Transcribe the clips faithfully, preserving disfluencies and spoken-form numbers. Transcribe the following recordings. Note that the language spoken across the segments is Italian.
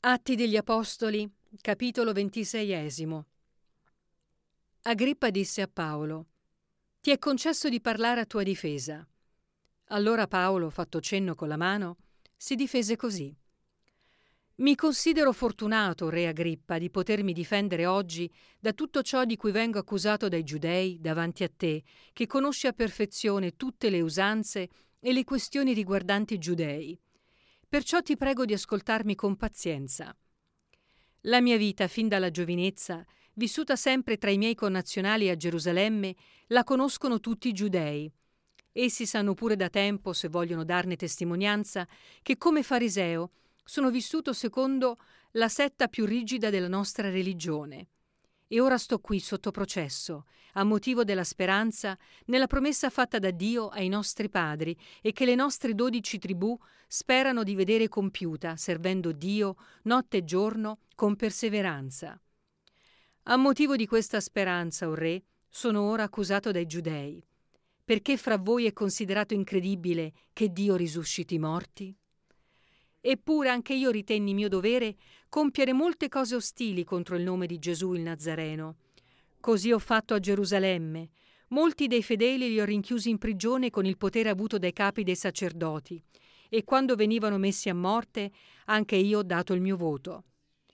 Atti degli Apostoli, capitolo ventiseiesimo. Agrippa disse a Paolo: «Ti è concesso di parlare a tua difesa». Allora Paolo, fatto cenno con la mano, si difese così: «Mi considero fortunato, re Agrippa, di potermi difendere oggi da tutto ciò di cui vengo accusato dai giudei davanti a te, che conosci a perfezione tutte le usanze e le questioni riguardanti i giudei. Perciò ti prego di ascoltarmi con pazienza. La mia vita, fin dalla giovinezza, vissuta sempre tra i miei connazionali a Gerusalemme, la conoscono tutti i giudei. Essi sanno pure da tempo, se vogliono darne testimonianza, che come fariseo sono vissuto secondo la setta più rigida della nostra religione. E ora sto qui sotto processo, a motivo della speranza nella promessa fatta da Dio ai nostri padri e che le nostre dodici tribù sperano di vedere compiuta, servendo Dio notte e giorno con perseveranza. A motivo di questa speranza, o re, sono ora accusato dai giudei. Perché fra voi è considerato incredibile che Dio risusciti i morti? Eppure anche io ritenni mio dovere compiere molte cose ostili contro il nome di Gesù il Nazareno. Così ho fatto a Gerusalemme. Molti dei fedeli li ho rinchiusi in prigione con il potere avuto dai capi dei sacerdoti, e quando venivano messi a morte anche io ho dato il mio voto.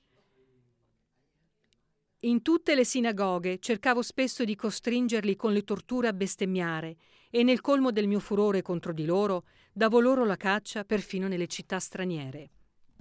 In tutte le sinagoghe cercavo spesso di costringerli con le torture a bestemmiare, e nel colmo del mio furore contro di loro davo loro la caccia perfino nelle città straniere.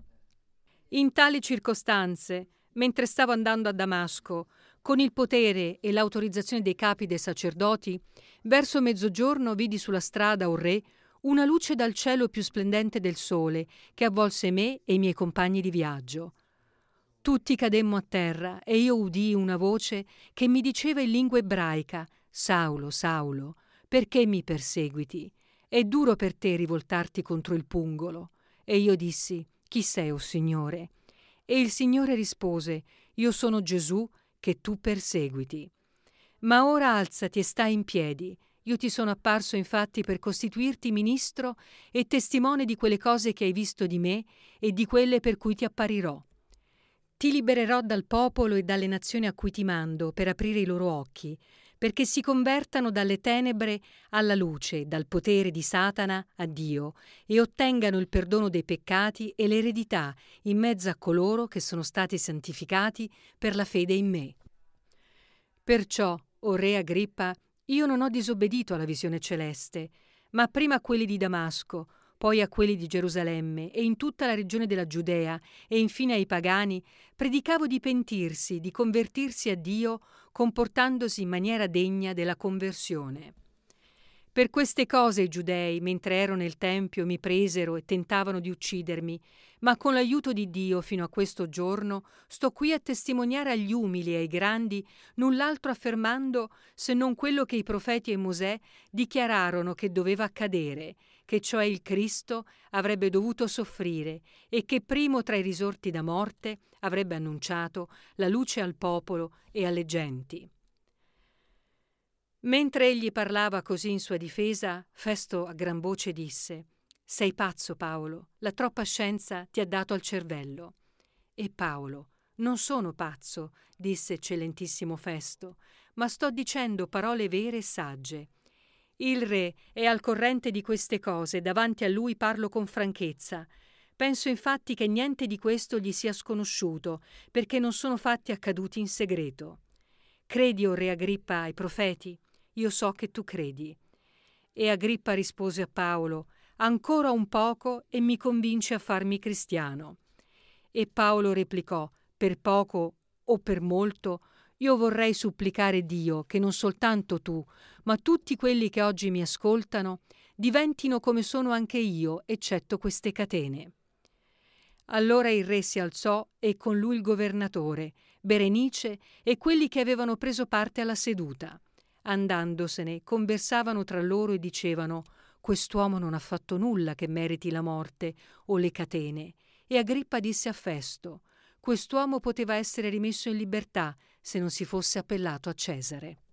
In tali circostanze, mentre stavo andando a Damasco, con il potere e l'autorizzazione dei capi dei sacerdoti, verso mezzogiorno vidi sulla strada, o re, una luce dal cielo più splendente del sole, che avvolse me e i miei compagni di viaggio. Tutti cademmo a terra e io udii una voce che mi diceva in lingua ebraica: «Saulo, Saulo, perché mi perseguiti? È duro per te rivoltarti contro il pungolo». E io dissi: «Chi sei, o Signore?» E il Signore rispose: «Io sono Gesù che tu perseguiti. Ma ora alzati e stai in piedi. Io ti sono apparso infatti per costituirti ministro e testimone di quelle cose che hai visto di me e di quelle per cui ti apparirò. Ti libererò dal popolo e dalle nazioni a cui ti mando per aprire i loro occhi, perché si convertano dalle tenebre alla luce, dal potere di Satana a Dio, e ottengano il perdono dei peccati e l'eredità in mezzo a coloro che sono stati santificati per la fede in me. Perciò, o re Agrippa, io non ho disobbedito alla visione celeste, ma prima a quelli di Damasco, poi a quelli di Gerusalemme e in tutta la regione della Giudea e infine ai pagani, predicavo di pentirsi, di convertirsi a Dio, comportandosi in maniera degna della conversione. Per queste cose i giudei, mentre ero nel tempio, mi presero e tentavano di uccidermi, ma con l'aiuto di Dio fino a questo giorno sto qui a testimoniare agli umili e ai grandi, null'altro affermando se non quello che i profeti e Mosè dichiararono che doveva accadere, che cioè il Cristo avrebbe dovuto soffrire e che primo tra i risorti da morte avrebbe annunciato la luce al popolo e alle genti». Mentre egli parlava così in sua difesa, Festo a gran voce disse: «Sei pazzo, Paolo, la troppa scienza ti ha dato al cervello». E Paolo: «Non sono pazzo», disse eccellentissimo Festo, «ma sto dicendo parole vere e sagge. Il re è al corrente di queste cose, davanti a lui parlo con franchezza. Penso infatti che niente di questo gli sia sconosciuto, perché non sono fatti accaduti in segreto. Credi, o re Agrippa, ai profeti? Io so che tu credi». E Agrippa rispose a Paolo: «Ancora un poco e mi convinci a farmi cristiano». E Paolo replicò: «Per poco o per molto, io vorrei supplicare Dio che non soltanto tu, ma tutti quelli che oggi mi ascoltano, diventino come sono anche io, eccetto queste catene». Allora il re si alzò e con lui il governatore, Berenice e quelli che avevano preso parte alla seduta. Andandosene, conversavano tra loro e dicevano: «Quest'uomo non ha fatto nulla che meriti la morte o le catene». E Agrippa disse a Festo: «Quest'uomo poteva essere rimesso in libertà se non si fosse appellato a Cesare».